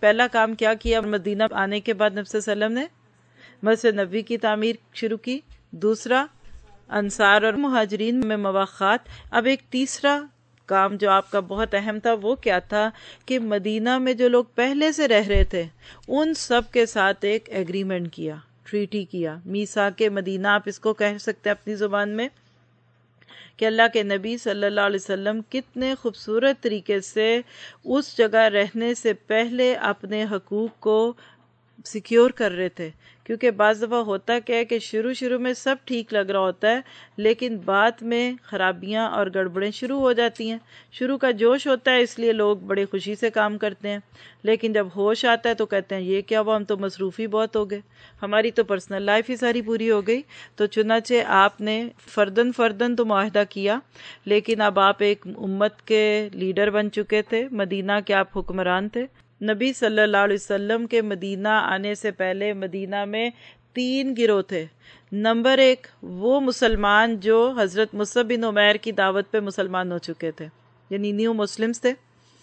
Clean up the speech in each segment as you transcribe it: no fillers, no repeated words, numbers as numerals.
پہلا کام کیا کیا مدینہ آنے کے بعد نبی صلی اللہ علیہ وسلم نے؟ مسجد نبوی کی تعمیر شروع کی. دوسرا انصار اور مہاجرین میں مواخات. اب ایک تیسرا کام جو آپ کا بہت اہم تھا وہ کیا تھا کہ مدینہ میں جو لوگ پہلے سے رہ رہے تھے ان سب کے ساتھ ایک ایگریمنٹ کیا، ٹریٹی کیا. میثاق مدینہ آپ اس کو کہہ سکتے ہیں اپنی زبان میں، کہ اللہ کے نبی صلی اللہ علیہ وسلم کتنے خوبصورت طریقے سے اس جگہ رہنے سے پہلے اپنے حقوق کو سیکیور کر رہے تھے. کیونکہ بعض دفعہ ہوتا کیا ہے کہ شروع میں سب ٹھیک لگ رہا ہوتا ہے، لیکن بعد میں خرابیاں اور گڑبڑیں شروع ہو جاتی ہیں. شروع کا جوش ہوتا ہے اس لیے لوگ بڑے خوشی سے کام کرتے ہیں، لیکن جب ہوش آتا ہے تو کہتے ہیں یہ کیا ہوا، ہم تو مصروفی بہت ہو گئے، ہماری تو پرسنل لائف ہی ساری پوری ہو گئی. تو چنانچہ آپ نے فردن تو معاہدہ کیا، لیکن اب آپ ایک امت کے لیڈر بن چکے تھے، مدینہ کے آپ حکمران تھے. نبی صلی اللہ علیہ وسلم کے مدینہ آنے سے پہلے مدینہ میں 3 گروہ تھے. نمبر 1 وہ مسلمان جو حضرت مصعب بن عمیر کی دعوت پہ مسلمان ہو چکے تھے، یعنی نیو مسلمز تھے،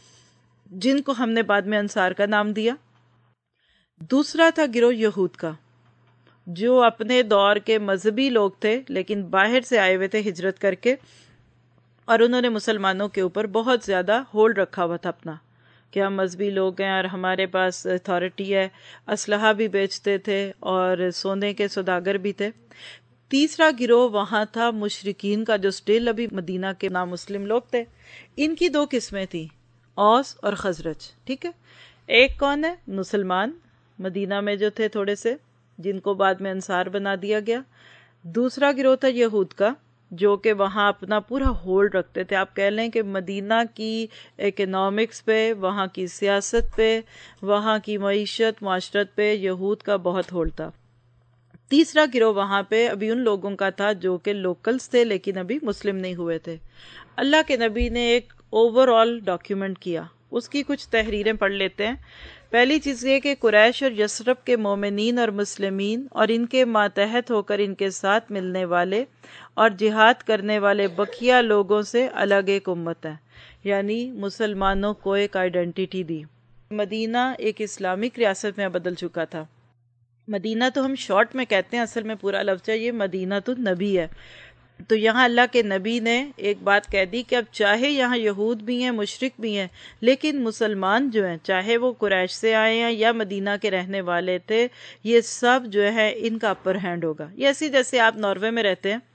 جن کو ہم نے بعد میں انصار کا نام دیا. دوسرا تھا گروہ یہود کا، جو اپنے دور کے مذہبی لوگ تھے لیکن باہر سے آئے ہوئے تھے ہجرت کر کے، اور انہوں نے مسلمانوں کے اوپر بہت زیادہ ہولڈ رکھا ہوا تھا اپنا، کہ ہم مذہبی لوگ ہیں اور ہمارے پاس اتھارٹی ہے. اسلحہ بھی بیچتے تھے اور سونے کے سوداگر بھی تھے. تیسرا گروہ وہاں تھا مشرکین کا، جو سٹل ابھی مدینہ کے نامسلم لوگ تھے. ان کی 2 قسمیں تھیں، اوس اور خزرج. ٹھیک ہے، ایک کون ہے؟ مسلمان مدینہ میں جو تھے تھوڑے سے، جن کو بعد میں انصار بنا دیا گیا. دوسرا گروہ تھا یہود کا، جو کہ وہاں اپنا پورا ہولڈ رکھتے تھے. آپ کہہ لیں کہ مدینہ کی اکنامکس پہ، وہاں کی سیاست پہ، وہاں کی معیشت معاشرت پہ یہود کا بہت ہولڈ تھا. تیسرا گروہ وہاں پہ ابھی ان لوگوں کا تھا جو کہ لوکلز تھے لیکن ابھی مسلم نہیں ہوئے تھے. اللہ کے نبی نے ایک اوور آل ڈاکیومنٹ کیا، اس کی کچھ تحریریں پڑھ لیتے ہیں. پہلی چیز یہ کہ قریش اور یثرب کے مومنین اور مسلمین اور ان کے ماتحت ہو کر ان کے ساتھ ملنے والے اور جہاد کرنے والے بقیہ لوگوں سے الگ ایک امت ہے، یعنی مسلمانوں کو ایک آئیڈینٹیٹی دی. مدینہ ایک اسلامک ریاست میں بدل چکا تھا. مدینہ تو ہم شارٹ میں کہتے ہیں، اصل میں پورا لفظ ہے یہ مدینہ تو نبی ہے. تو یہاں اللہ کے نبی نے ایک بات کہہ دی کہ اب چاہے یہاں یہود بھی ہیں، مشرک بھی ہیں، لیکن مسلمان جو ہیں، چاہے وہ قریش سے آئے ہیں یا مدینہ کے رہنے والے تھے، یہ سب جو ہے ان کا اپر ہینڈ ہوگا. یہ ایسی جیسے آپ ناروے میں رہتے ہیں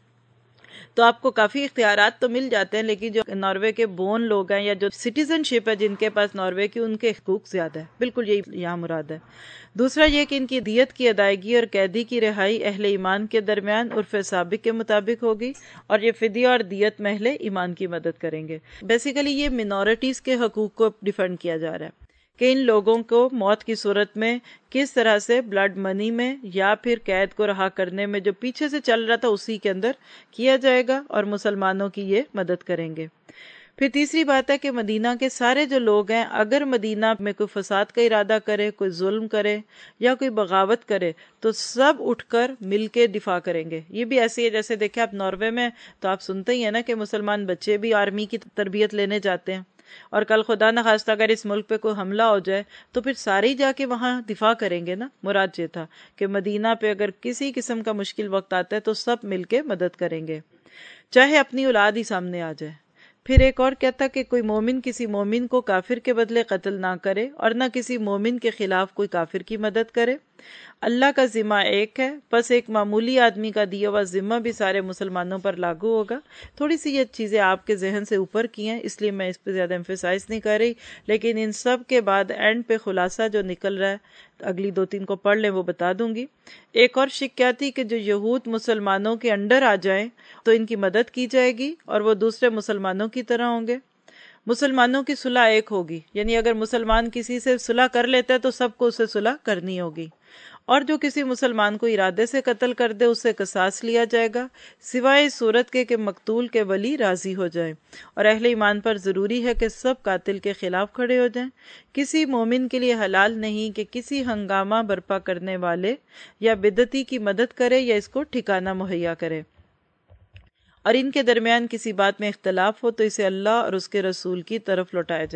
تو آپ کو کافی اختیارات تو مل جاتے ہیں، لیکن جو ناروے کے بون لوگ ہیں یا جو سٹیزن شپ ہے جن کے پاس ناروے کی، ان کے حقوق زیادہ ہے. بالکل یہی یہاں مراد ہے. دوسرا یہ کہ ان کی دیت کی ادائیگی اور قیدی کی رہائی اہل ایمان کے درمیان عرف سابق کے مطابق ہوگی، اور یہ فدیہ اور دیت میں اہل ایمان کی مدد کریں گے. بیسیکلی یہ منورٹیز کے حقوق کو ڈیفینڈ کیا جا رہا ہے کہ ان لوگوں کو موت کی صورت میں کس طرح سے بلڈ منی میں یا پھر قید کو رہا کرنے میں جو پیچھے سے چل رہا تھا اسی کے اندر کیا جائے گا، اور مسلمانوں کی یہ مدد کریں گے. پھر تیسری بات ہے کہ مدینہ کے سارے جو لوگ ہیں، اگر مدینہ میں کوئی فساد کا ارادہ کرے، کوئی ظلم کرے یا کوئی بغاوت کرے تو سب اٹھ کر مل کے دفاع کریں گے. یہ بھی ایسی ہے جیسے دیکھیں آپ ناروے میں تو آپ سنتے ہی ہیں نا کہ مسلمان بچے بھی آرمی کی تربیت لینے جاتے ہیں، اور کل خدا نخواستہ اگر اس ملک پہ کوئی حملہ ہو جائے تو پھر سارے ہی جا کے وہاں دفاع کریں گے نا. مراد یہ تھا کہ مدینہ پہ اگر کسی قسم کا مشکل وقت آتا ہے تو سب مل کے مدد کریں گے، چاہے اپنی اولاد ہی سامنے آ جائے. پھر ایک اور کہتا کہ کوئی مومن کسی مومن کو کافر کے بدلے قتل نہ کرے، اور نہ کسی مومن کے خلاف کوئی کافر کی مدد کرے. اللہ کا ذمہ ایک ہے، پس ایک معمولی آدمی کا دیا ہوا ذمہ بھی سارے مسلمانوں پر لاگو ہوگا. تھوڑی سی یہ چیزیں آپ کے ذہن سے اوپر کی ہیں، اس لیے میں اس پہ زیادہ ایمفیسائز نہیں کر رہی، لیکن ان سب کے بعد اینڈ پہ خلاصہ جو نکل رہا ہے، اگلی 2-3 کو پڑھ لیں وہ بتا دوں گی. ایک اور شک کیا تھی کہ جو یہود مسلمانوں کے انڈر آ جائیں تو ان کی مدد کی جائے گی اور وہ دوسرے مسلمانوں کی طرح ہوں گے. مسلمانوں کی صلح ایک ہوگی، یعنی اگر مسلمان کسی سے صلح کر لیتا ہے تو سب کو اسے صلح کرنی ہوگی، اور جو کسی مسلمان کو ارادے سے قتل کر دے اس سے قصاص لیا جائے گا، سوائے اس صورت کے کہ مقتول کے ولی راضی ہو جائیں. اور اہل ایمان پر ضروری ہے کہ سب قاتل کے خلاف کھڑے ہو جائیں. کسی مومن کے لیے حلال نہیں کہ کسی ہنگامہ برپا کرنے والے یا بدعتی کی مدد کرے یا اس کو ٹھکانہ مہیا کرے، اور ان کے درمیان کسی بات میں اختلاف ہو تو اسے اللہ اور اس کے رسول کی طرف لوٹایا جائے گا.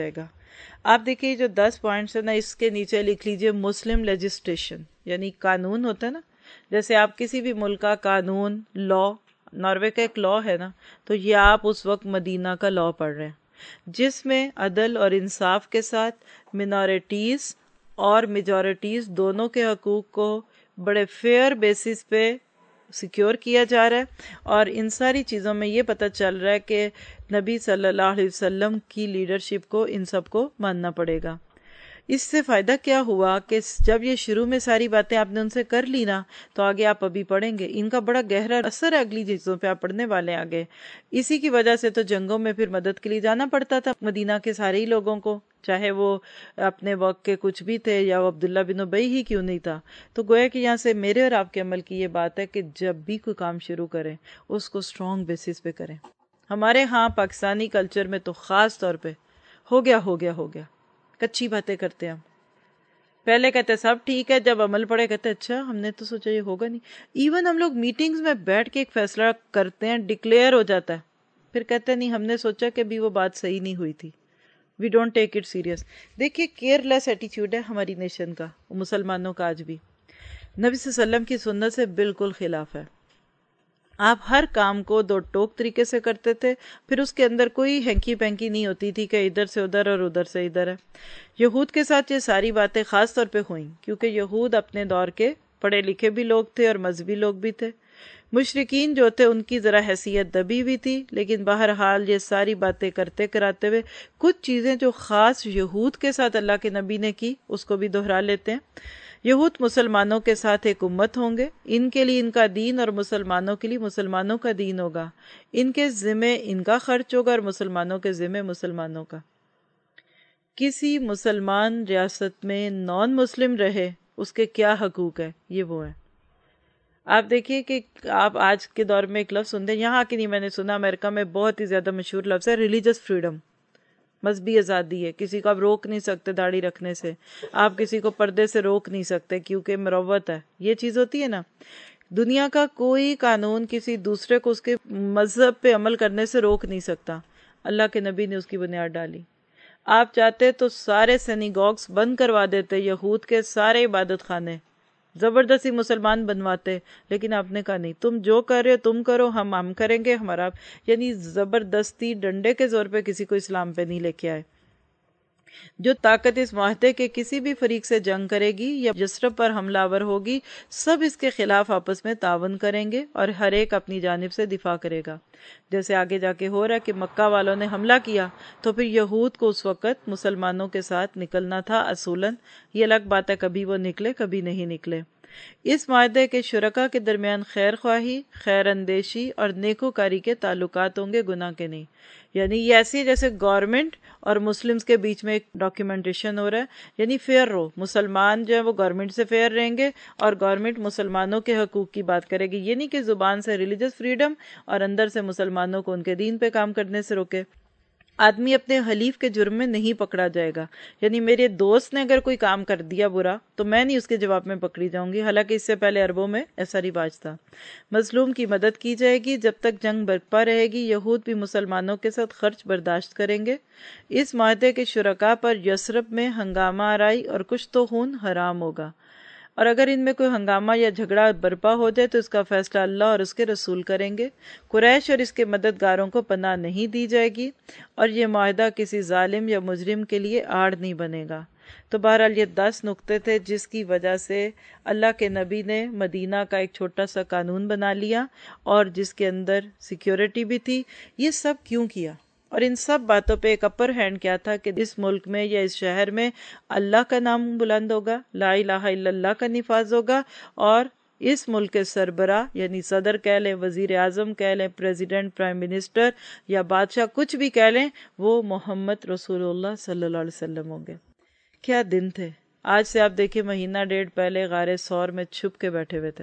آپ دیکھیے جو 10 پوائنٹس ہیں نا، اس کے نیچے لکھ لیجئے مسلم لیجسلیشن، یعنی قانون ہوتا ہے نا، جیسے آپ کسی بھی ملک کا قانون، لا، ناروے کا ایک لا ہے نا، تو یہ آپ اس وقت مدینہ کا لا پڑھ رہے ہیں، جس میں عدل اور انصاف کے ساتھ منارٹیز اور میجورٹیز دونوں کے حقوق کو بڑے فیئر بیسس پہ سیکیور کیا جا رہا ہے، اور ان ساری چیزوں میں یہ پتہ چل رہا ہے کہ نبی صلی اللہ علیہ وسلم کی لیڈرشپ کو ان سب کو ماننا پڑے گا۔ اس سے فائدہ کیا ہوا کہ جب یہ شروع میں ساری باتیں آپ نے ان سے کر لی نا، تو آگے آپ ابھی پڑھیں گے، ان کا بڑا گہرا اثر ہے اگلی چیزوں پہ، آپ پڑھنے والے ہیں آگے۔ اسی کی وجہ سے تو جنگوں میں پھر مدد کے لیے جانا پڑتا تھا مدینہ کے سارے ہی لوگوں کو، چاہے وہ اپنے وقت کے کچھ بھی تھے یا وہ عبداللہ بن ابی ہی کیوں نہیں تھا۔ تو گویا کہ یہاں سے میرے اور آپ کے عمل کی یہ بات ہے کہ جب بھی کوئی کام شروع کریں اس کو اسٹرانگ بیسس پہ کریں۔ ہمارے ہاں پاکستانی کلچر میں تو خاص طور پہ ہو گیا کچی باتیں کرتے ہیں ہم، پہلے کہتے سب ٹھیک ہے، جب عمل پڑے کہتے اچھا ہم نے تو سوچا یہ ہوگا نہیں۔ ایون ہم لوگ میٹنگز میں بیٹھ کے ایک فیصلہ کرتے ہیں، ڈکلیئر ہو جاتا ہے، پھر کہتے نہیں ہم نے سوچا کہ بھی وہ بات صحیح نہیں ہوئی تھی، we don't take it serious. دیکھیے کیئر لیس ایٹیچیوڈ ہے ہماری نیشن کا، مسلمانوں کا آج بھی، نبی صلی اللہ علیہ وسلم کی سنت سے بالکل خلاف ہے۔ آپ ہر کام کو دو ٹوک طریقے سے کرتے تھے، پھر اس کے اندر کوئی ہینکی پینکی نہیں ہوتی تھی کہ ادھر سے ادھر اور ادھر سے ادھر ہے۔ یہود کے ساتھ یہ ساری باتیں خاص طور پہ ہوئیں کیونکہ یہود اپنے دور کے پڑھے لکھے بھی لوگ تھے اور مذہبی لوگ بھی تھے۔ مشرکین جو تھے ان کی ذرا حیثیت دبی ہوئی تھی، لیکن بہرحال یہ ساری باتیں کرتے کراتے ہوئے کچھ چیزیں جو خاص یہود کے ساتھ اللہ کے نبی نے کی اس کو بھی دہرا لیتے ہیں۔ یہود مسلمانوں کے ساتھ ایک امت ہوں گے، ان کے لیے ان کا دین اور مسلمانوں کے لیے مسلمانوں کا دین ہوگا، ان کے ذمے ان کا خرچ ہوگا اور مسلمانوں کے ذمے مسلمانوں کا۔ کسی مسلمان ریاست میں نان مسلم رہے اس کے کیا حقوق ہے، یہ وہ ہے۔ آپ دیکھیے کہ آپ آج کے دور میں ایک لفظ سنتے ہیں، یہاں کی نہیں میں نے سنا، امریکہ میں بہت ہی زیادہ مشہور لفظ ہے ریلیجس فریڈم، مذہبی آزادی ہے، کسی کو آپ روک نہیں سکتے داڑھی رکھنے سے، آپ کسی کو پردے سے روک نہیں سکتے کیونکہ مروت ہے، یہ چیز ہوتی ہے نا۔ دنیا کا کوئی قانون کسی دوسرے کو اس کے مذہب پہ عمل کرنے سے روک نہیں سکتا، اللہ کے نبی نے اس کی بنیاد ڈالی۔ آپ چاہتے تو سارے سینیگوگس بند کروا دیتے، یہود کے سارے عبادت خانے زبردستی مسلمان بنواتے، لیکن آپ نے کہا نہیں، تم جو کر رہے ہو تم کرو، ہم کریں گے ہمارا، یعنی زبردستی ڈنڈے کے زور پہ کسی کو اسلام پہ نہیں لے کے آئے۔ جو طاقت اس معاہدے کے کسی بھی فریق سے جنگ کرے گی یا یثرب پر حملہ آور ہوگی، سب اس کے خلاف آپس میں تعاون کریں گے اور ہر ایک اپنی جانب سے دفاع کرے گا۔ جیسے آگے جا کے ہو رہا ہے کہ مکہ والوں نے حملہ کیا تو پھر یہود کو اس وقت مسلمانوں کے ساتھ نکلنا تھا اصولاً، یہ الگ بات ہے کبھی وہ نکلے کبھی نہیں نکلے۔ اس معاہدے کے شرکاء کے درمیان خیر خواہی، خیر اندیشی اور نیکوکاری کے تعلقات ہوں گے، گناہ کے نہیں۔ یعنی یہ ایسی جیسے گورنمنٹ اور مسلمز کے بیچ میں ایک ڈاکیومنٹیشن ہو رہا ہے، یعنی فیئر رہو، مسلمان جو ہے وہ گورنمنٹ سے فیئر رہیں گے اور گورنمنٹ مسلمانوں کے حقوق کی بات کرے گی۔ یہ نہیں کہ زبان سے ریلیجس فریڈم اور اندر سے مسلمانوں کو ان کے دین پہ کام کرنے سے روکے۔ آدمی اپنے حلیف کے جرم میں نہیں پکڑا جائے گا، یعنی میرے دوست نے اگر کوئی کام کر دیا برا تو میں نہیں اس کے جواب میں پکڑی جاؤں گی، حالانکہ اس سے پہلے عربوں میں ایسا رواج تھا۔ مظلوم کی مدد کی جائے گی جب تک جنگ برپا رہے گی، یہود بھی مسلمانوں کے ساتھ خرچ برداشت کریں گے۔ اس معاہدے کے شرکاء پر یثرب میں ہنگامہ آرائی اور کچھ تو خون حرام ہوگا، اور اگر ان میں کوئی ہنگامہ یا جھگڑا برپا ہو جائے تو اس کا فیصلہ اللہ اور اس کے رسول کریں گے۔ قریش اور اس کے مددگاروں کو پناہ نہیں دی جائے گی، اور یہ معاہدہ کسی ظالم یا مجرم کے لیے آڑ نہیں بنے گا۔ تو بہرحال یہ 10 نقطے تھے جس کی وجہ سے اللہ کے نبی نے مدینہ کا ایک چھوٹا سا قانون بنا لیا اور جس کے اندر سیکیورٹی بھی تھی۔ یہ سب کیوں کیا؟ اور ان سب باتوں پہ ایک اپر ہینڈ کیا تھا کہ اس ملک میں یا اس شہر میں اللہ کا نام بلند ہوگا، لا الہ الا اللہ کا نفاذ ہوگا، اور اس ملک کے سربراہ یعنی صدر کہہ لیں، وزیر اعظم کہہ لیں، پریزیڈنٹ، پرائم منسٹر یا بادشاہ کچھ بھی کہہ لیں، وہ محمد رسول اللہ صلی اللہ علیہ وسلم ہوں گے۔ کیا دن تھے! آج سے آپ دیکھیں مہینہ ڈیڑھ پہلے غار ثور میں چھپ کے بیٹھے ہوئے تھے۔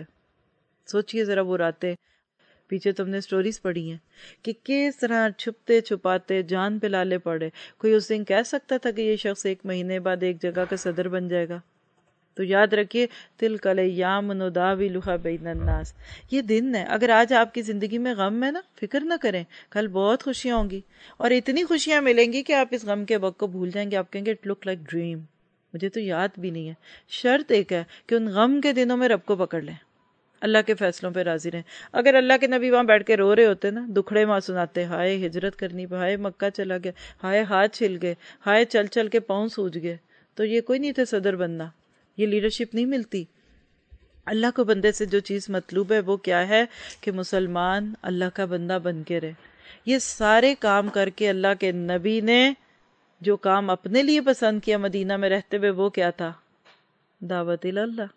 سوچئے ذرا وہ راتیں، پیچھے تم نے سٹوریز پڑھی ہیں کہ کس طرح چھپتے چھپاتے جان پہ لالے پڑے۔ کوئی اس دن کہہ سکتا تھا کہ یہ شخص 1 مہینے بعد ایک جگہ کا صدر بن جائے گا؟ تو یاد رکھیے تلک الایام نداولها بین الناس، یہ دن ہے. اگر آج آپ کی زندگی میں غم ہے نا، فکر نہ کریں، کل بہت خوشیاں ہوں گی، اور اتنی خوشیاں ملیں گی کہ آپ اس غم کے وقت کو بھول جائیں گے. آپ کہیں گے اٹ لک لائک ڈریم، مجھے تو یاد بھی نہیں ہے. شرط ایک ہے کہ ان غم کے دنوں میں رب کو پکڑ لیں، اللہ کے فیصلوں پہ راضی رہیں. اگر اللہ کے نبی وہاں بیٹھ کے رو رہے ہوتے نا، دکھڑے ماں سناتے، ہائے ہجرت کرنی پڑی، ہائے مکہ چلا گیا، ہائے ہاتھ چھل گئے، ہائے چل چل کے پاؤں سوج گئے، تو یہ کوئی نہیں تھے صدر بننا، یہ لیڈرشپ نہیں ملتی. اللہ کو بندے سے جو چیز مطلوب ہے وہ کیا ہے کہ مسلمان اللہ کا بندہ بن کے رہے. یہ سارے کام کر کے اللہ کے نبی نے جو کام اپنے لیے پسند کیا مدینہ میں رہتے ہوئے، وہ کیا تھا؟ دعوت اللہ.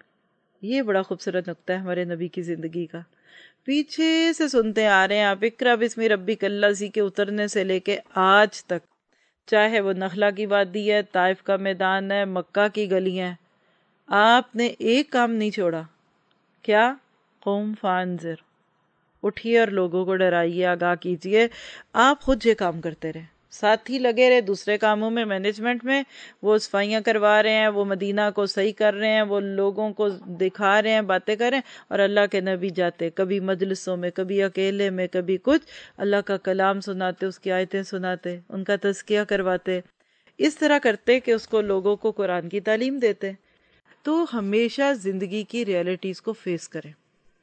یہ بڑا خوبصورت نقطہ ہے ہمارے نبی کی زندگی کا. پیچھے سے سنتے آ رہے ہیں آپ اقرا بسم ربک الذی کے اترنے سے لے کے آج تک، چاہے وہ نخلا کی وادی ہے، طائف کا میدان ہے، مکہ کی گلیاں ہیں، آپ نے ایک کام نہیں چھوڑا. کیا؟ قوم فانذر، اٹھیے اور لوگوں کو ڈرائیے، آگاہ کیجیے. آپ خود یہ کام کرتے رہے، ساتھ ہی لگے رہے دوسرے کاموں میں، مینجمنٹ میں. وہ صفائیاں کروا رہے ہیں، وہ مدینہ کو صحیح کر رہے ہیں، وہ لوگوں کو دکھا رہے ہیں، باتیں کر رہے ہیں، اور اللہ کے نبی جاتے کبھی مجلسوں میں، کبھی اکیلے میں، کبھی کچھ، اللہ کا کلام سناتے، اس کی آیتیں سناتے، ان کا تزکیہ کرواتے، اس طرح کرتے کہ اس کو لوگوں کو قرآن کی تعلیم دیتے. تو ہمیشہ زندگی کی ریئلٹیز کو فیس کریں،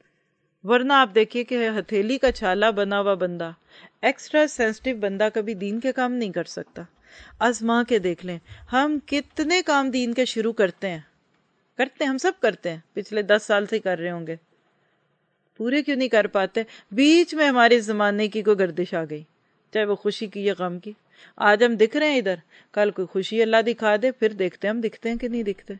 ورنہ آپ دیکھیے کہ ہتھیلی کا چھالا بنا ہوا بندہ، ایکسٹرا سینسٹیو بندہ کبھی دین کے کام نہیں کر سکتا. آزما کے دیکھ لیں، ہم کتنے کام دین کے شروع کرتے ہیں، ہم سب کرتے ہیں، پچھلے 10 سال سے کر رہے ہوں گے، پورے کیوں نہیں کر پاتے؟ بیچ میں ہمارے زمانے کی کوئی گردش آ گئی، چاہے وہ خوشی کی یا غم کی. آج ہم دکھ رہے ہیں ادھر، کل کوئی خوشی اللہ دکھا دے، پھر دیکھتے ہیں ہم دکھتے ہیں کہ نہیں دکھتے.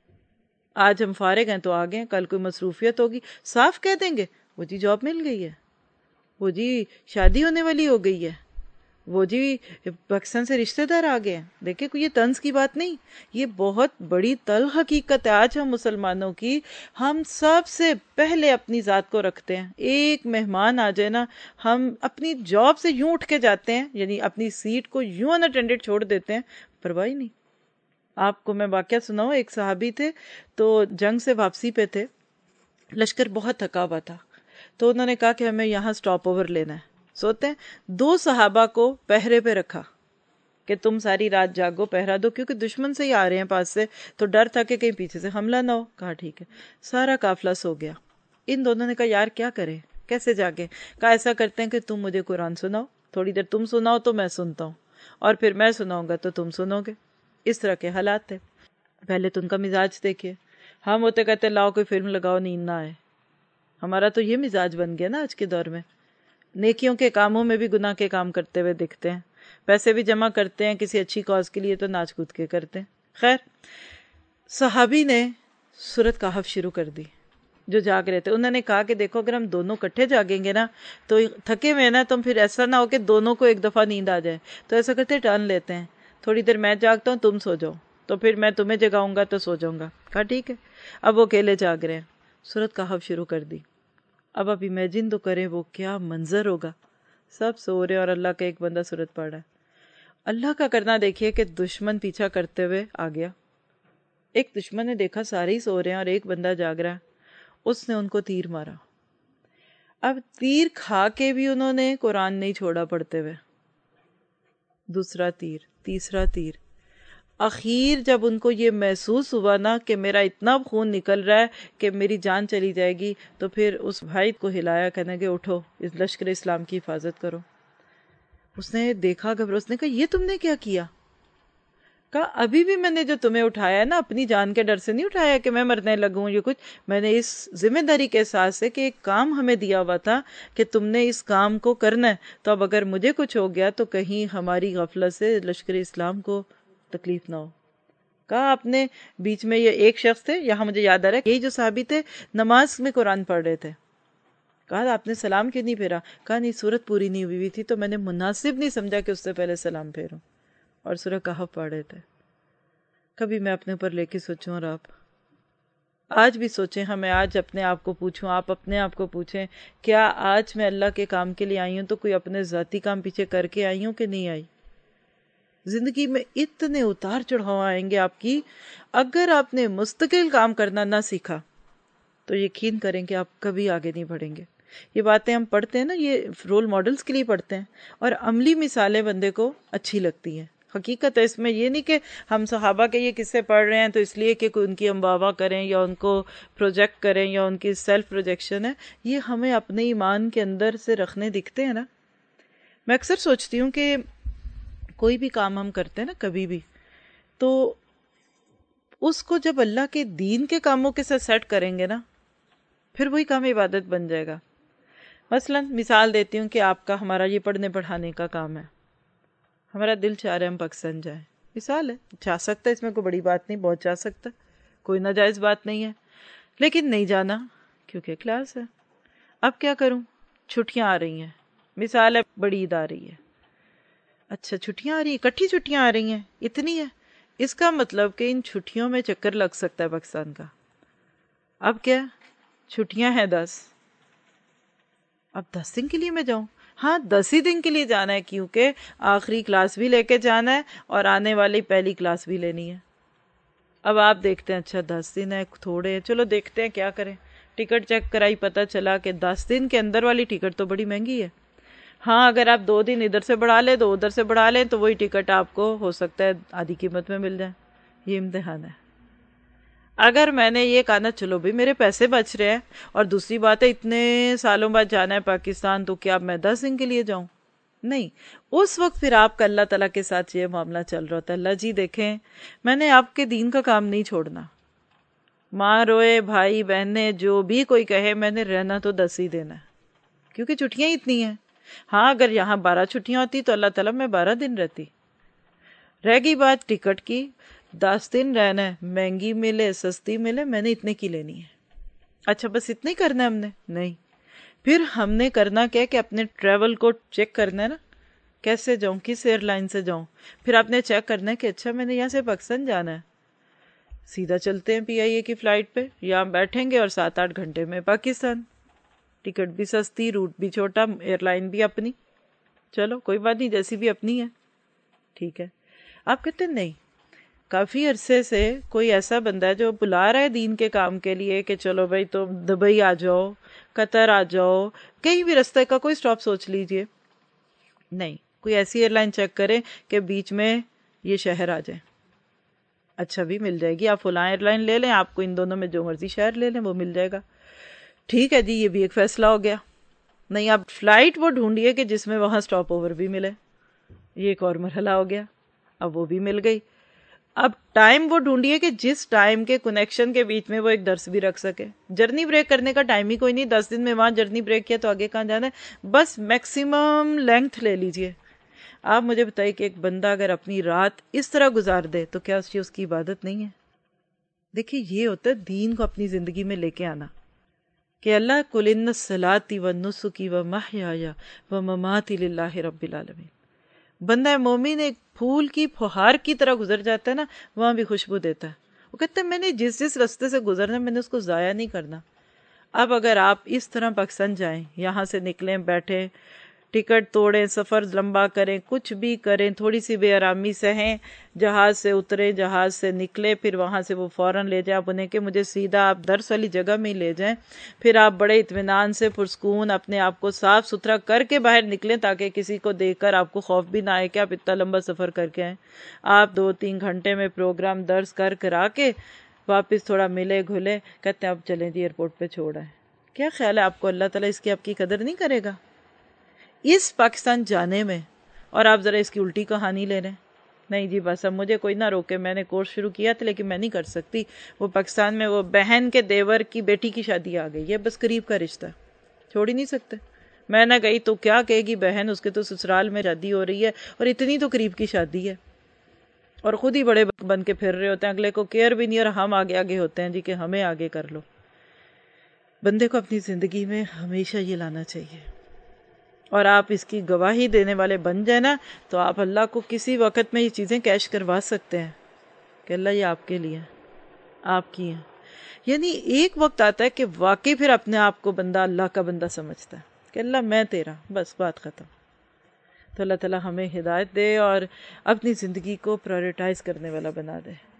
آج ہم فارغ ہیں تو آگے ہیں، کل کوئی مصروفیت ہوگی، صاف کہہ دیں گے وہ جی جاب مل گئی ہے، وہ جی شادی ہونے والی ہو گئی ہے، وہ جی پاکستان سے رشتہ دار آ گئے ہیں. دیکھیں کوئی یہ طنز کی بات نہیں، یہ بہت بڑی تلخ حقیقت ہے. آج ہم مسلمانوں کی، ہم سب سے پہلے اپنی ذات کو رکھتے ہیں. ایک مہمان آ جائے نا، ہم اپنی جاب سے یوں اٹھ کے جاتے ہیں، یعنی اپنی سیٹ کو یوں اناٹینڈڈ چھوڑ دیتے ہیں، پرواہ نہیں. آپ کو میں واقعہ سناؤں، ایک صحابی تھے، تو جنگ سے واپسی پہ تھے، لشکر بہت تھکا ہوا تھا، تو انہوں نے کہا کہ ہمیں یہاں سٹاپ اوور لینا ہے. سوتے ہیں، 2 صحابہ کو پہرے پہ رکھا کہ تم ساری رات جاگو، پہرا دو، کیونکہ دشمن سے ہی آ رہے ہیں پاس سے، تو ڈر تھا کہ کہیں پیچھے سے حملہ نہ ہو. کہا ٹھیک ہے. سارا قافلہ سو گیا. ان دونوں نے کہا یار کیا کریں، کیسے جاگیں؟ کہا ایسا کرتے ہیں کہ تم مجھے قرآن سناؤ، تھوڑی دیر تم سناؤ تو میں سنتا ہوں، اور پھر میں سناؤں گا تو تم سنو گے. اس طرح کے حالات تھے. پہلے تو ان کا مزاج دیکھیے، ہم ہوتے کہتے لاؤ کوئی فلم لگاؤ نیند نہ آئے. ہمارا تو یہ مزاج بن گیا نا آج کے دور میں. نیکیوں کے کاموں میں بھی گناہ کے کام کرتے ہوئے دکھتے ہیں، پیسے بھی جمع کرتے ہیں کسی اچھی کاز کے لیے تو ناچ کود کے کرتے ہیں. خیر، صحابی نے سورۃ کہف شروع کر دی. جو جاگ رہے تھے انہوں نے کہا کہ دیکھو اگر ہم دونوں کٹھے جاگیں گے نا تو تھکے ہوئے نا، تو پھر ایسا نہ ہو کہ دونوں کو ایک دفعہ نیند آ جائے. تو ایسا کرتے ٹرن لیتے ہیں، تھوڑی دیر میں جاگتا ہوں تم سو جاؤ، تو پھر میں تمہیں جگاؤں گا تو سو جاؤں گا. کہا ٹھیک ہے. اب وہ اکیلے جاگ رہے ہیں، سورۃ کہف شروع کر دی. اب آپ امیجن تو کریں وہ کیا منظر ہوگا، سب سو رہے اور اللہ کا ایک بندہ سورت پڑھ رہا ہے. اللہ کا کرنا دیکھیے کہ دشمن پیچھا کرتے ہوئے آ گیا. ایک دشمن نے دیکھا سارے ہی سو رہے ہیں اور ایک بندہ جاگ رہا ہے، اس نے ان کو تیر مارا. اب تیر کھا کے بھی انہوں نے قرآن نہیں چھوڑا پڑھتے ہوئے. دوسرا تیر، تیسرا تیر. اخیر جب ان کو یہ محسوس ہوا نا کہ میرا اتنا خون نکل رہا ہے کہ میری جان چلی جائے گی، تو پھر اس بھائی کو ہلایا، کہنے کہ اٹھو اس لشکر اسلام کی حفاظت کرو. اس نے دیکھا گھبرا، اس نے کہا یہ تم نے کیا کیا؟ کہا ابھی بھی میں نے جو تمہیں اٹھایا ہے نا، اپنی جان کے ڈر سے نہیں اٹھایا کہ میں مرنے لگوں یہ کچھ، میں نے اس ذمہ داری کے احساس سے کہ ایک کام ہمیں دیا ہوا تھا کہ تم نے اس کام کو کرنا ہے، تو اب اگر مجھے کچھ ہو گیا تو کہیں ہماری غفلت سے لشکر اسلام کو تکلیف نہ ہو. کہا آپ نے بیچ میں، یہ ایک شخص تھے یہاں مجھے یاد آ رہا ہے، یہی جو صحابی تھے نماز میں قرآن پڑھ رہے تھے. کہا آپ نے سلام کیوں نہیں پھیرا؟ کہا نہیں سورت پوری نہیں ہوئی تھی تو میں نے مناسب نہیں سمجھا کہ اس سے پہلے سلام پھیروں، اور سورہ کہف پڑھ رہے تھے. کبھی میں اپنے اوپر لے کے سوچوں، اور آپ آج بھی سوچیں. ہمیں آج اپنے آپ کو پوچھوں، آپ اپنے آپ کو پوچھیں، کیا آج میں اللہ کے کام کے لیے آئی ہوں تو کوئی اپنے ذاتی کام پیچھے کر کے آئی ہوں کہ نہیں آئی؟ زندگی میں اتنے اتار چڑھاؤ آئیں گے آپ کی، اگر آپ نے مستقل کام کرنا نہ سیکھا تو یقین کریں کہ آپ کبھی آگے نہیں بڑھیں گے۔ یہ باتیں ہم پڑھتے ہیں نا، یہ رول ماڈلز کے لیے پڑھتے ہیں، اور عملی مثالیں بندے کو اچھی لگتی ہیں۔ حقیقت ہے اس میں یہ نہیں کہ ہم صحابہ کے یہ قصے پڑھ رہے ہیں تو اس لیے کہ کوئی ان کی ہم واہ واہ کریں یا ان کو پروجیکٹ کریں یا ان کی سیلف پروجیکشن ہے، یہ ہمیں اپنے ایمان کے اندر سے رکھنے دکھتے ہیں نا۔ میں اکثر سوچتی ہوں کہ کوئی بھی کام ہم کرتے ہیں نا کبھی بھی، تو اس کو جب اللہ کے دین کے کاموں کے ساتھ سیٹ کریں گے نا، پھر وہی کام عبادت بن جائے گا۔ مثلا مثال دیتی ہوں کہ آپ کا ہمارا یہ پڑھنے پڑھانے کا کام ہے، ہمارا دل چاہ رہا ہے ہم پاکستان جائیں، مثال ہے، جا سکتا ہے، اس میں کوئی بڑی بات نہیں، بہت جا سکتا، کوئی ناجائز بات نہیں ہے، لیکن نہیں جانا کیونکہ کلاس ہے۔ اب کیا کروں؟ چھٹیاں آ رہی ہیں، مثال ہے بڑی عید آ رہی ہے، اچھا چھٹیاں آ رہی ہیں، اکٹھی چھٹیاں آ رہی ہیں، اتنی ہے، اس کا مطلب کہ ان چھٹیوں میں چکر لگ سکتا ہے پاکستان کا۔ اب کیا چھٹیاں ہیں 10، اب 10 دن کے لیے میں جاؤں؟ ہاں 10 ہی دن کے لیے جانا ہے، کیونکہ آخری کلاس بھی لے کے جانا ہے اور آنے والی پہلی کلاس بھی لینی ہے۔ اب آپ دیکھتے ہیں اچھا 10 دن ہے، تھوڑے ہیں، چلو دیکھتے ہیں کیا کریں۔ ٹکٹ چیک کرائی، پتہ چلا کہ 10 دن کے اندر والی ٹکٹ تو بڑی مہنگی ہے۔ ہاں اگر آپ 2 دن ادھر سے بڑھا لیں، 2 ادھر سے بڑھا لیں، تو وہی ٹکٹ آپ کو ہو سکتا ہے آدھی قیمت میں مل جائے۔ یہ امتحان ہے۔ اگر میں نے یہ کہا نا چلو بھی میرے پیسے بچ رہے ہیں، اور دوسری بات ہے اتنے سالوں بعد جانا ہے پاکستان، تو کیا میں 10 دن کے لیے جاؤں؟ نہیں، اس وقت پھر آپ کا اللہ تعالیٰ کے ساتھ یہ معاملہ چل رہا ہوتا ہے، اللہ جی دیکھیں میں نے آپ کے دین کا کام نہیں چھوڑنا، ماں روئے بھائی بہنیں جو بھی کوئی کہے، میں نے رہنا تو 10 ہی دینا ہے، کیونکہ چھٹیاں اتنی ہیں۔ ہاں اگر یہاں 12 چھٹیاں ہوتی تو اللہ تعالیٰ میں 12 دن رہتی۔ رہ گئی بات ٹکٹ کی، 10 دن رہنا ہے، مہنگی ملے سستی ملے، میں نے اتنے کی لینی ہے۔ اچھا بس اتنا ہی کرنا ہے ہم نے؟ نہیں، پھر ہم نے کرنا کیا کہ اپنے ٹریول کو چیک کرنا ہے نا، کیسے جاؤں، کس ایئر لائن سے جاؤں۔ پھر آپ نے چیک کرنا ہے کہ اچھا میں نے یہاں سے پاکستان جانا ہے، سیدھا چلتے ہیں PIA کی فلائٹ پہ، یہاں بیٹھیں گے اور 7-8 گھنٹے میں پاکستان، ٹکٹ بھی سستی، روٹ بھی چھوٹا، ایئر لائن بھی اپنی، چلو کوئی بات نہیں، جیسی بھی اپنی ہے ٹھیک ہے۔ آپ کہتے ہیں نہیں، کافی عرصے سے کوئی ایسا بندہ ہے جو بلا رہا ہے دین کے کام کے لیے کہ چلو بھائی تم دبئی آ جاؤ، قطر آ جاؤ، کہیں بھی رستے کا کوئی سٹاپ سوچ لیجئے، نہیں، کوئی ایسی ایئر لائن چیک کریں کہ بیچ میں یہ شہر آ جائے، اچھا بھی مل جائے گی، آپ فلاں ایئر لائن لے لیں، آپ کو ان دونوں میں جو مرضی شہر لے لیں وہ مل جائے گا، ٹھیک ہے جی، یہ بھی ایک فیصلہ ہو گیا۔ نہیں، آپ فلائٹ وہ ڈھونڈیے کہ جس میں وہاں سٹاپ اوور بھی ملے، یہ ایک اور مرحلہ ہو گیا، اب وہ بھی مل گئی۔ اب ٹائم وہ ڈھونڈیے کہ جس ٹائم کے کنیکشن کے بیچ میں وہ ایک درس بھی رکھ سکے۔ جرنی بریک کرنے کا ٹائم ہی کوئی نہیں، 10 دن میں وہاں جرنی بریک کیا تو آگے کہاں جانا ہے، بس میکسیمم لینتھ لے لیجئے۔ آپ مجھے بتائیے کہ ایک بندہ اگر اپنی رات اس طرح گزار دے تو کیا اس کی عبادت نہیں ہے؟ دیکھیے یہ ہوتا ہے دین کو اپنی زندگی میں لے کے آنا، کہ اللہ قل ان الصلاۃ والنسک ومحیایا ومماتی للہ رب العالمین۔ بندہ مومن ایک پھول کی پھوہار کی طرح گزر جاتا ہے نا، وہاں بھی خوشبو دیتا ہے، وہ کہتا ہے میں نے جس رستے سے گزرنا میں نے اس کو ضائع نہیں کرنا۔ اب اگر آپ اس طرح پاکستان جائیں، یہاں سے نکلیں، بیٹھیں، ٹکٹ توڑیں، سفر لمبا کریں، کچھ بھی کریں، تھوڑی سی بے آرامی سہیں، جہاز سے اتریں، جہاز سے نکلے، پھر وہاں سے وہ فوراً لے جائیں آپ انہیں کہ مجھے سیدھا آپ درس والی جگہ میں ہی لے جائیں، پھر آپ بڑے اطمینان سے پرسکون اپنے آپ کو صاف ستھرا کر کے باہر نکلیں تاکہ کسی کو دیکھ کر آپ کو خوف بھی نہ آئے کہ آپ اتنا لمبا سفر کر کے آئیں۔ آپ 2-3 گھنٹے میں پروگرام درس کرا کے واپس تھوڑا ملے گھلے، کہتے ہیں اب چلیں جی ایئرپورٹ پہ چھوڑ آئیں۔ کیا خیال ہے آپ کو اللہ تعالیٰ اس کی آپ کی قدر نہیں کرے گا اس پاکستان جانے میں؟ اور آپ ذرا اس کی الٹی کہانی لے رہے ہیں، نہیں جی بس اب مجھے کوئی نہ روکے، میں نے کورس شروع کیا تھا لیکن میں نہیں کر سکتی، وہ پاکستان میں وہ بہن کے دیور کی بیٹی کی شادی آ گئی ہے، بس قریب کا رشتہ، چھوڑ ہی نہیں سکتے۔ میں نہ گئی تو کیا کہے گی بہن، اس کے تو سسرال میں شادی ہو رہی ہے اور اتنی تو قریب کی شادی ہے، اور خود ہی بڑے بن کے پھر رہے ہوتے ہیں، اگلے کو کیئر بھی نہیں، اور ہم آگے آگے ہوتے ہیں جی کہ ہمیں آگے کر لو۔ بندے کو اپنی زندگی میں ہمیشہ یہ لانا چاہیے، اور آپ اس کی گواہی دینے والے بن جائیں نا تو آپ اللہ کو کسی وقت میں یہ چیزیں کیش کروا سکتے ہیں کہ اللہ یہ آپ کے لیے آپ کی ہیں۔ یعنی ایک وقت آتا ہے کہ واقعی پھر اپنے آپ کو بندہ اللہ کا بندہ سمجھتا ہے کہ اللہ میں تیرا، بس بات ختم۔ تو اللہ تعالیٰ ہمیں ہدایت دے اور اپنی زندگی کو پرائورٹائز کرنے والا بنا دے.